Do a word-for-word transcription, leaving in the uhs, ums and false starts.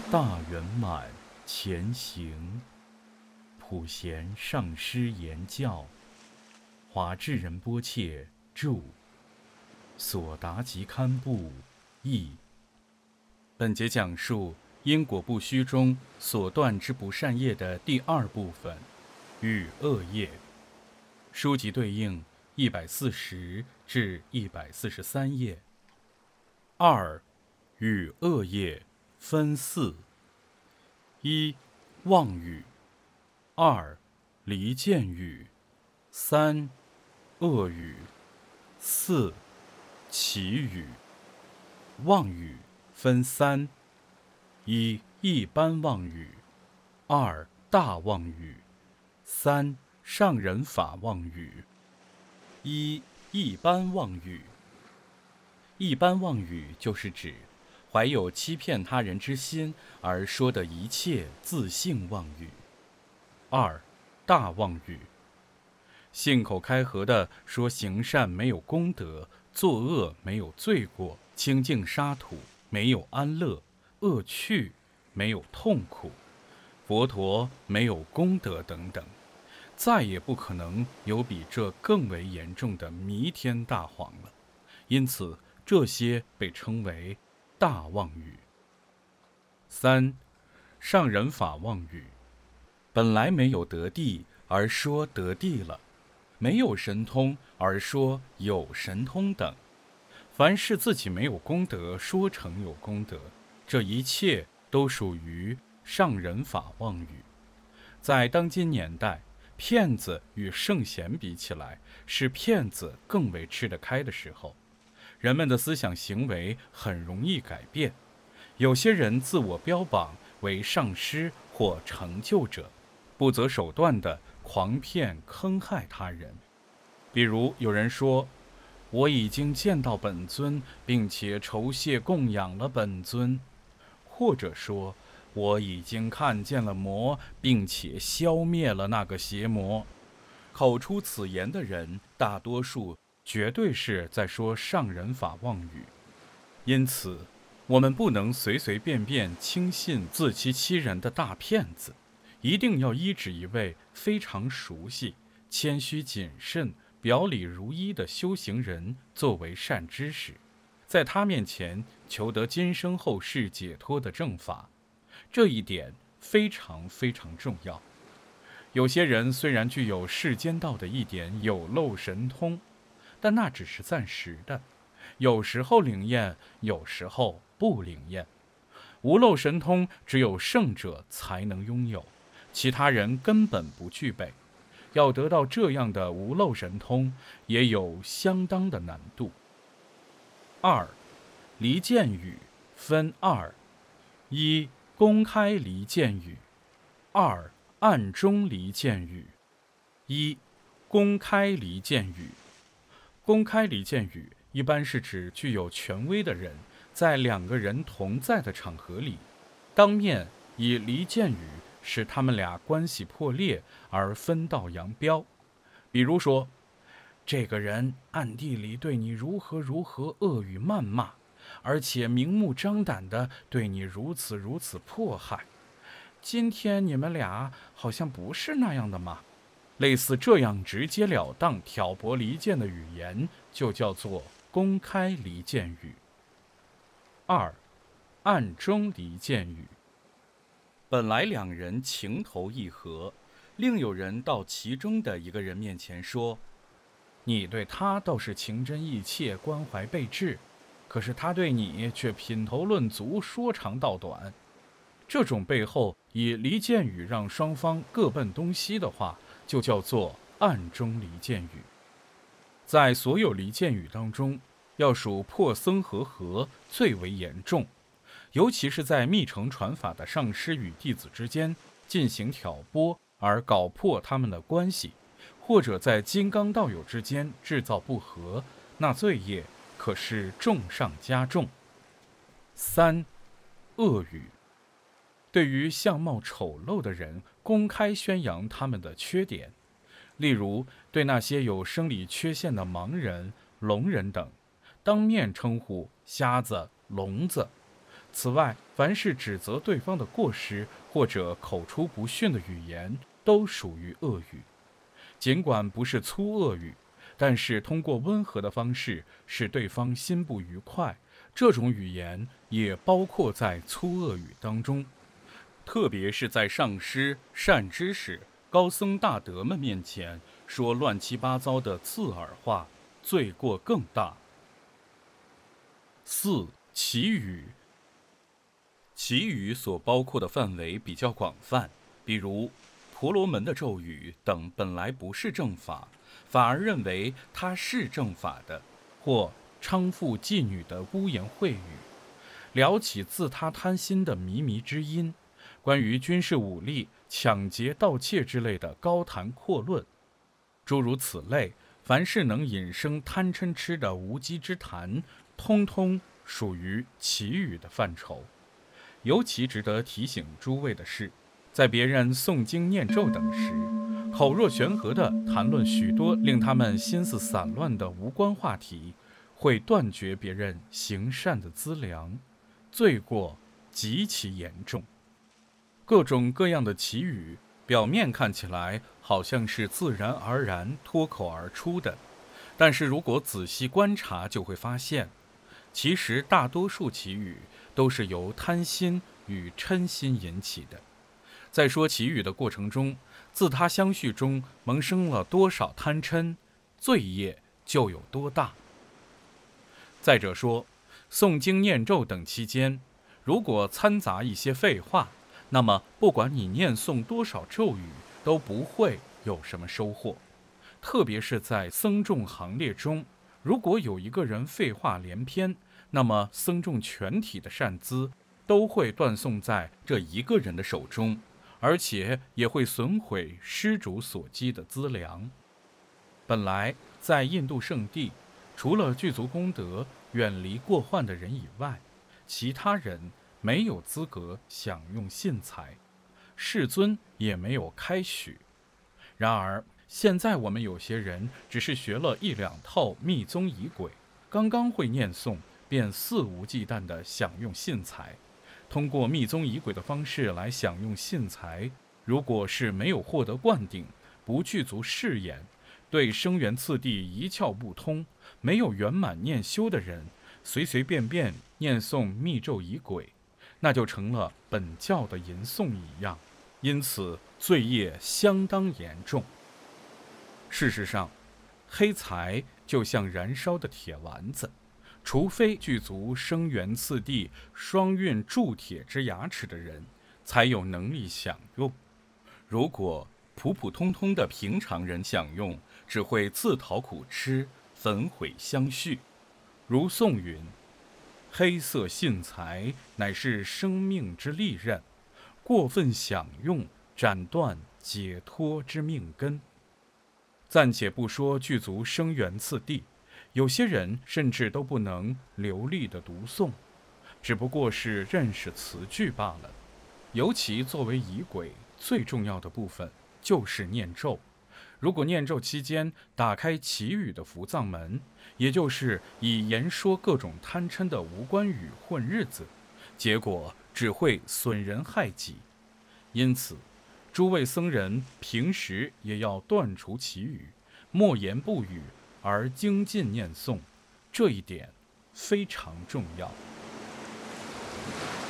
大圆满前行，普贤上师言教，华智仁波切著，所达吉堪布译。本节讲述因果不虚中所断之不善业的第二部分，与恶业。书籍对应一百四十至一百四十三页。二，与恶业分四：一、妄语；二、离间语；三、恶语；四、绮语。妄语分三：一、一般妄语；二、大妄语；三、上人法妄语。一、一般妄语。一般妄语就是指怀有欺骗他人之心而说的一切自性妄语。二、大妄语，信口开河地说行善没有功德，作恶没有罪过，清净沙土没有安乐，恶趣没有痛苦，佛陀没有功德等等，再也不可能有比这更为严重的弥天大谎了。因此这些被称为大妄语。三、上人法妄语，本来没有得地而说得地了，没有神通而说有神通等，凡是自己没有功德说成有功德，这一切都属于上人法妄语。在当今年代，骗子与圣贤比起来，是骗子更为吃得开的时候。人们的思想行为很容易改变，有些人自我标榜为上师或成就者，不择手段地狂骗坑害他人。比如有人说，我已经见到本尊，并且酬谢供养了本尊，或者说我已经看见了魔，并且消灭了那个邪魔。口出此言的人，大多数绝对是在说上人法妄语。因此我们不能随随便便轻信自欺欺人的大骗子，一定要依止一位非常熟悉、谦虚谨慎、表里如一的修行人作为善知识，在他面前求得今生后世解脱的正法。这一点非常非常重要。有些人虽然具有世间道的一点有漏神通，但那只是暂时的，有时候灵验，有时候不灵验。无漏神通只有圣者才能拥有，其他人根本不具备。要得到这样的无漏神通，也有相当的难度。二、离间语分二：一、公开离间语；二、暗中离间语。一、公开离间语。公开离间语一般是指具有权威的人，在两个人同在的场合里，当面以离间语使他们俩关系破裂而分道扬镳。比如说，这个人暗地里对你如何如何恶语谩骂，而且明目张胆地对你如此如此迫害，今天你们俩好像不是那样的嘛。类似这样直截了当挑拨离间的语言，就叫做公开离间语。二、暗中离间语。本来两人情投意合，另有人到其中的一个人面前说，你对他倒是情真意切，关怀备至，可是他对你却品头论足，说长道短。这种背后以离间语让双方各奔东西的话，就叫做暗中离间语。在所有离间语当中，要数破僧和合最为严重，尤其是在密乘传法的上师与弟子之间进行挑拨而搞破他们的关系，或者在金刚道友之间制造不和，那罪业可是重上加重。三、恶语。对于相貌丑陋的人，公开宣扬他们的缺点，例如对那些有生理缺陷的盲人、聋人等，当面称呼瞎子、聋子， 此外，凡是指责对方的过失或者口出不逊的语言，都属于恶语。尽管不是粗恶语，但是通过温和的方式使对方心不愉快，这种语言也包括在粗恶语当中。特别是在上师、善知识、高僧大德们面前说乱七八糟的刺耳话，罪过更大。四、祈语。祈语所包括的范围比较广泛，比如婆罗门的咒语等本来不是正法，反而认为它是正法的，或娼妇妓女的污言秽语，聊起自他贪心的靡靡之音，关于军事武力、抢劫、盗窃之类的高谈阔论，诸如此类，凡是能引生贪嗔痴的无稽之谈，通通属于祈语的范畴。尤其值得提醒诸位的是，在别人诵经念咒等时，口若悬河地谈论许多令他们心思散乱的无关话题，会断绝别人行善的资粮，罪过极其严重。各种各样的祈语，表面看起来好像是自然而然脱口而出的，但是如果仔细观察，就会发现，其实大多数祈语都是由贪心与嗔心引起的。在说祈语的过程中，自他相续中萌生了多少贪嗔，罪业就有多大。再者说，诵经念咒等期间，如果掺杂一些废话，那么不管你念诵多少咒语，都不会有什么收获。特别是在僧众行列中，如果有一个人废话连篇，那么僧众全体的善资都会断送在这一个人的手中，而且也会损毁施主所积的资粮。本来在印度圣地，除了具足功德、远离过患的人以外，其他人没有资格享用信财，世尊也没有开许。然而现在我们有些人只是学了一两套密宗仪轨，刚刚会念诵，便肆无忌惮地享用信财。通过密宗仪轨的方式来享用信财，如果是没有获得灌顶，不具足誓言，对生源次第一窍不通，没有圆满念修的人，随随便便念诵密咒仪轨，那就成了本教的吟诵一样，因此罪业相当严重。事实上，黑财就像燃烧的铁丸子，除非具足生源次第双运铸铁之牙齿的人，才有能力享用。如果普普通通的平常人享用，只会自讨苦吃，焚毁相续。如颂云：黑色信财乃是生命之利刃，过分享用，斩断解脱之命根。暂且不说具足生源次第，有些人甚至都不能流利的读诵，只不过是认识词句罢了。尤其作为仪轨，最重要的部分就是念咒。如果念咒期间打开祈语的福藏门，也就是以言说各种贪嗔的无关语混日子，结果只会损人害己。因此诸位僧人平时也要断除祈语，默言不语，而精进念诵，这一点非常重要。